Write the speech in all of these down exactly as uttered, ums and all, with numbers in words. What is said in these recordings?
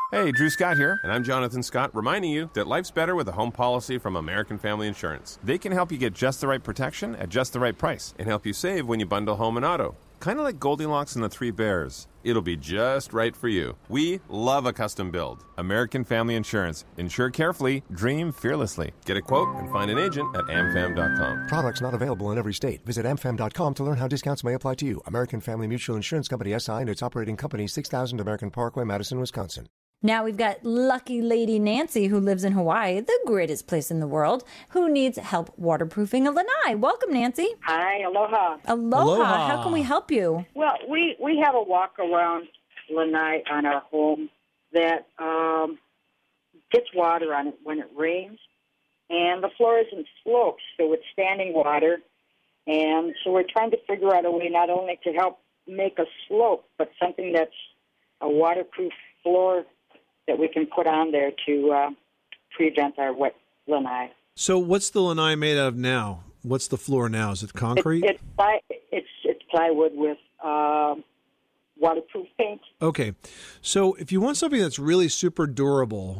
Hey, Drew Scott here, and I'm Jonathan Scott, reminding you that life's better with a home policy from American Family Insurance. They can help you get just the right protection at just the right price and help you save when you bundle home and auto. Kind of like Goldilocks and the Three Bears. It'll be just right for you. We love a custom build. American Family Insurance. Insure carefully, dream fearlessly. Get a quote and find an agent at am fam dot com. Products not available in every state. Visit am fam dot com to learn how discounts may apply to you. American Family Mutual Insurance Company, S I and its operating company, six thousand American Parkway, Madison, Wisconsin. Now we've got lucky lady Nancy, who lives in Hawaii, the greatest place in the world, who needs help waterproofing a lanai. Welcome, Nancy. Hi, aloha. Aloha. Aloha. How can we help you? Well, we, we have a walk-around lanai on our home that um, gets water on it when it rains, and the floor isn't sloped, so it's standing water. And so we're trying to figure out a way not only to help make a slope, but something that's a waterproof floor that we can put on there to uh, prevent our wet lanai. So what's the lanai made of now? What's the floor now? Is it concrete? It, it's, ply, it's, it's plywood with uh, waterproof paint. Okay. So if you want something that's really super durable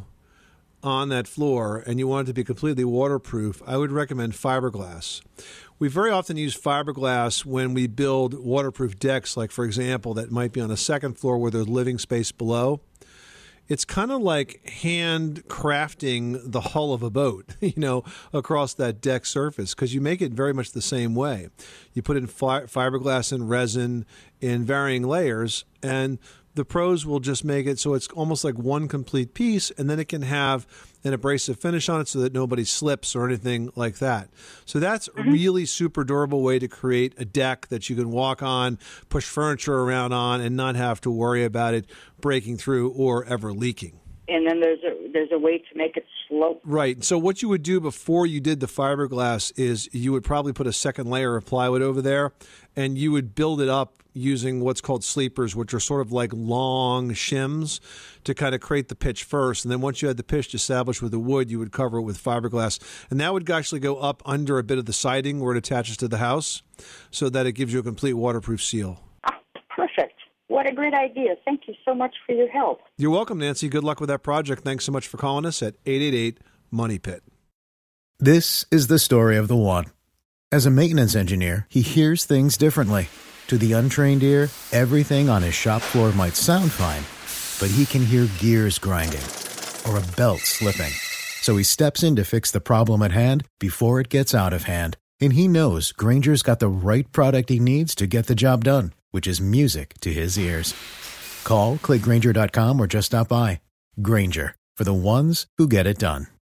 on that floor and you want it to be completely waterproof, I would recommend fiberglass. We very often use fiberglass when we build waterproof decks, like, for example, that might be on a second floor where there's living space below. It's kind of like hand crafting the hull of a boat, you know, across that deck surface, because you make it very much the same way. You put in fi- fiberglass and resin in varying layers, and the pros will just make it so it's almost like one complete piece, and then it can have an abrasive finish on it so that nobody slips or anything like that. So that's a really super durable way to create a deck that you can walk on, push furniture around on, and not have to worry about it breaking through or ever leaking. And then there's a there's a way to make it slope. Right. So what you would do before you did the fiberglass is you would probably put a second layer of plywood over there, and you would build it up using what's called sleepers, which are sort of like long shims to kind of create the pitch first. And then once you had the pitch established with the wood, you would cover it with fiberglass. And that would actually go up under a bit of the siding where it attaches to the house so that it gives you a complete waterproof seal. Ah, perfect. What a great idea. Thank you so much for your help. You're welcome, Nancy. Good luck with that project. Thanks so much for calling us at eight eight eight, money pit. This is the story of the one. As a maintenance engineer, he hears things differently. To the untrained ear, everything on his shop floor might sound fine, but he can hear gears grinding or a belt slipping. So he steps in to fix the problem at hand before it gets out of hand. And he knows Grainger's got the right product he needs to get the job done, which is music to his ears. Call, click Grainger dot com, or just stop by. Grainger, for the ones who get it done.